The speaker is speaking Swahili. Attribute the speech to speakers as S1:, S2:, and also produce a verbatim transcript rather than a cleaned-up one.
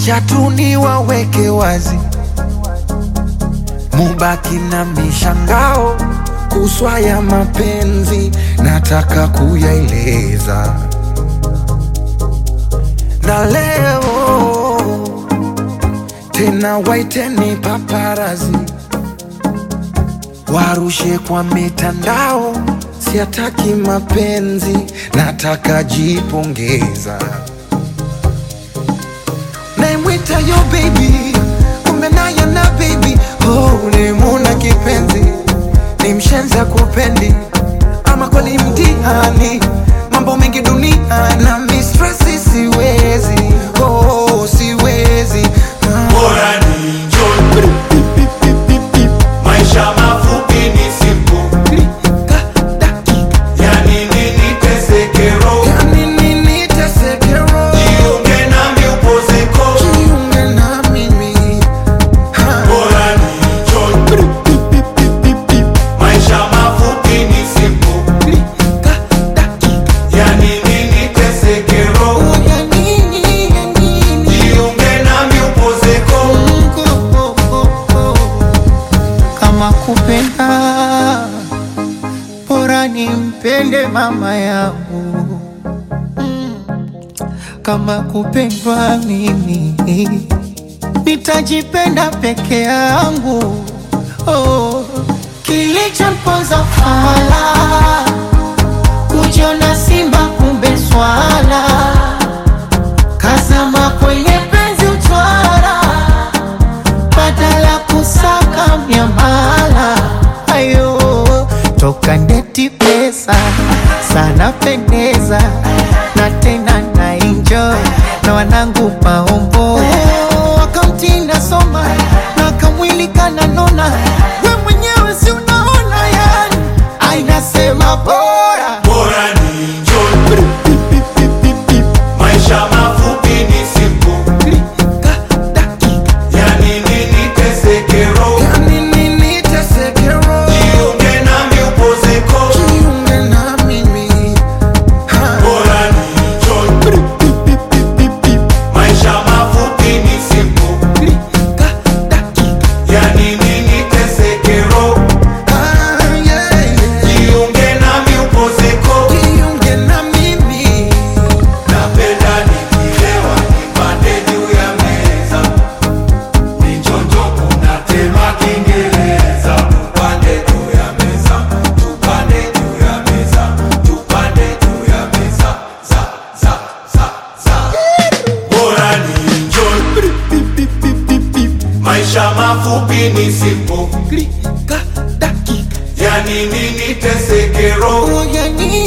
S1: Acha tu niwaweke wazi, mubaki na mishangao kuswa ya mapenzi, nataka kuyaeleza. Na leo tena waiteni paparazi, warushe kwa mitandao, siataki mapenzi, nataka jipongeza. Naimwita yo baby, kumbe naye na baby. Oh, nimuna kipenzi, ni mshenza kupendi, ama kweli mtihani, mambo mengi dunia na mistressi siwezi. Oh, siwezi.
S2: Bora ni enjoy, maisha mafupi ni simple. Yani nini teseke roho,
S1: Yani nini teseke roho,
S2: jiunge nami upozeko.
S1: jiunge na mimi.
S2: Bora ni enjoy, maisha mafupi ni simple. Yani nini teseke roho,
S1: Ya nini, ya nini.
S2: jiunge nami upozeko.
S3: Kama kupenda, bora nimpende mama yangu. Kama kupendwa mimi, nitajipenda peke yangu. Oh, kilichomponza fala, kujiona simba kumbe swala, kazama kwenye penzi utwara, badala kusaka miamala. Ayo, toka ndeti pesa sana pendeza, na tena na enjoy na wanangu maombo. Oh, wakamtinda soma na kamwili kananona, we mwenyewe si unaona yani. Ainasema bora
S2: Bora ni enjoy, maisha mafupi ni simple. Yani nini teseke roho,
S1: Ya nini teseke roho,
S2: jiunge nami upozeko.
S1: jiunge na mimi.
S2: Bora ni enjoy, maisha mafupi ni simple. Yani nini teseke roho,
S1: Ah, yeah, yeah.
S2: jiunge nami upozeko.
S1: Jiunge na mimi.
S2: Napenda nikilewa nipande juu ya meza, nichonjo kuna tema Kiingereza. Tupande juu ya meza, tupande juu ya meza, tupande juu ya meza, za za za za. Bora ni enjoy, maisha mafupi ni simple.
S1: Klika dakika,
S2: Yani nini teseke roho,
S1: oh, ya nini.